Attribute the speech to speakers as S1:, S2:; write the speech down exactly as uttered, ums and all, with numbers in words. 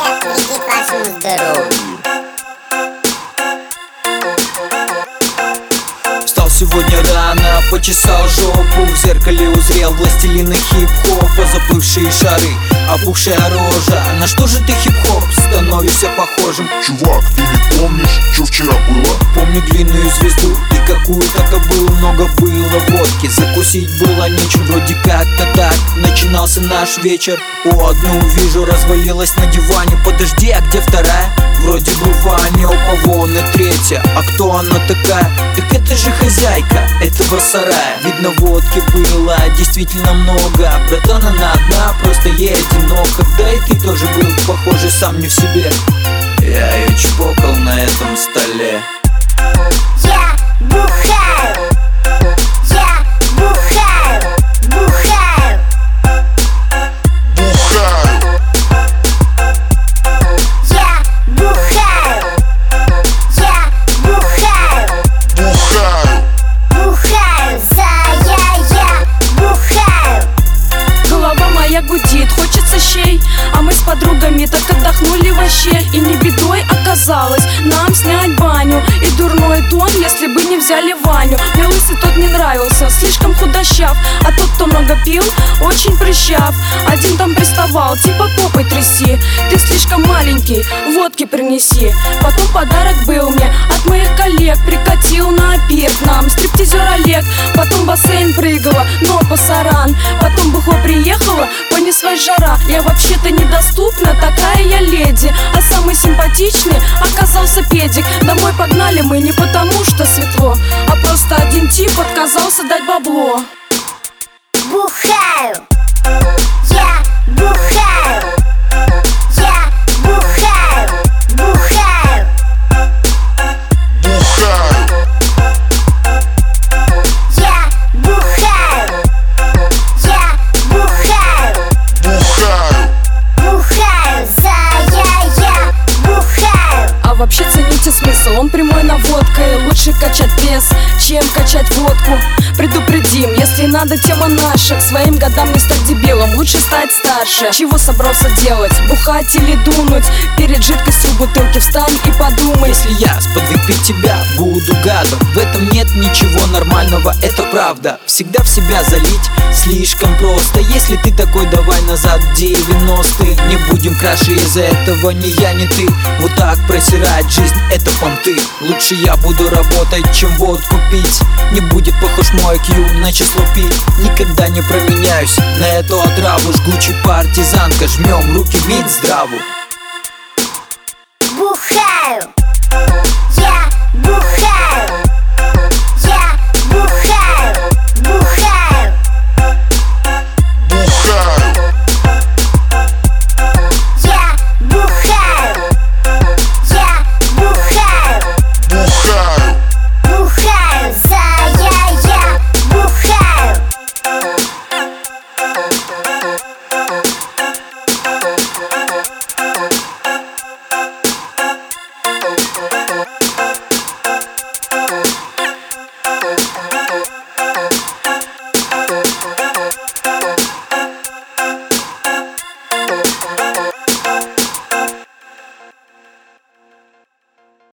S1: вредит вашему здоровью.
S2: Встал сегодня рано, почесал жопу, в зеркале узрел властелина хип-хопа. Заплывшие шары, опухшая рожа. На что же ты, хип-хоп, становишься похожим?
S3: Чувак, ты не помнишь, что вчера было?
S2: Помню длинную звезду и какую-то кобылу. Много было водки, закусить было нечем. Вроде как-то так начинался наш вечер. О, одну вижу, развалилась на диване. Подожди, а где вторая? Вроде бы Ваня, опа, вон и третья. А кто она такая? Так это же хозяйка этого сарая. Видно, водки было действительно много. Братан, она одна, просто ей одиноко. Да и ты тоже был похожий сам не в себе. Я ее чпокал на этом столе.
S1: Я бухаю, я бухаю, бухаю,
S3: Бухаю,
S1: я бухаю, я бухаю,
S3: бухаю.
S1: бухаю, за я, я бухаю.
S4: Голова моя гудит, хочется щей. А мы с подругами так отдохнули вообще. И не бедой оказалось нам снять баню. И дурной тон, если бы не взяли Ваню. Мне лысый тот не нравился, слишком худощав. А тот, кто много пил, очень прыщав. Один там приставал, типа попой тряси. Ты слишком маленький, водки принеси. Потом подарок был мне от моих коллег. Прикатил на пир к нам стриптизер Олег. Потом в бассейн прыгала, но пасаран. Потом бухло приехала, понеслась жара. Я вообще-то недоступна, такая я леди. А самый симпатичный оказался педик. Домой погнали мы не потому, что светло, а просто один тип отказался дать бабло.
S1: Бухаю, я бухаю, я бухаю, бухаю,
S3: Бухаю,
S1: я бухаю, я бухаю,
S3: бухаю.
S1: бухаю, за я, я бухаю.
S4: А вообще цените смысл, он прямой наводкой. Лучше качать пресс, чем качать водку. Предупредим, если надо, тема наша. К своим годам не стать дебилом, лучше стать старше. Чего собрался делать, бухать или дунуть? Перед жидкостью бутылки встань и подумай.
S2: Если я сподвиг тебя, буду гадом. В этом нет ничего нормального, это правда. Всегда в себя залить слишком просто. Если ты такой, давай назад в девяностые. Не будем краше из-за этого, ни я, ни ты. Вот так просирать жизнь, это понты. Лучше я буду работать, чем водку пить. Не будет похож мой кью на число пи. Никогда не променяюсь на эту отраву. Жгучий партизанка, жмем руки, Минздраву.